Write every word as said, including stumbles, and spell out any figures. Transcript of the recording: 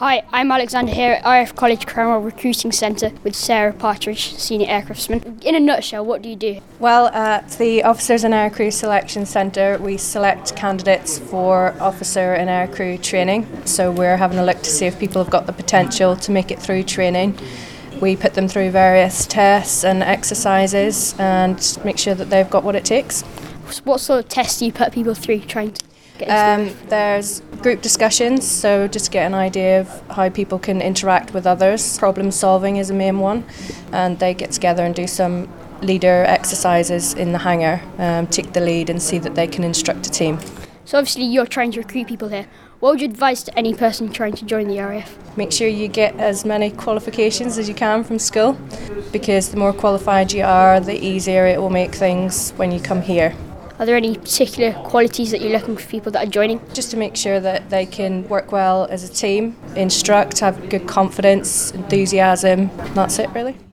Hi, I'm Alexander here at I F College Cromwell Recruiting Centre with Sarah Partridge, Senior Aircraftsman. In a nutshell, what do you do? Well, at the Officers and Aircrew Selection Centre, we select candidates for officer and aircrew training. So we're having a look to see if people have got the potential to make it through training. We put them through various tests and exercises and make sure that they've got what it takes. What sort of tests do you put people through trying to get into Um, there's group discussions, so just to get an idea of how people can interact with others. Problem solving is a main one, and they get together and do some leader exercises in the hangar, um, take the lead and see that they can instruct a team. So obviously you're trying to recruit people here. What would you advise to any person trying to join the R A F? Make sure you get as many qualifications as you can from school, because the more qualified you are, the easier it will make things when you come here. Are there any particular qualities that you're looking for people that are joining? Just to make sure that they can work well as a team, instruct, have good confidence, enthusiasm, that's it really.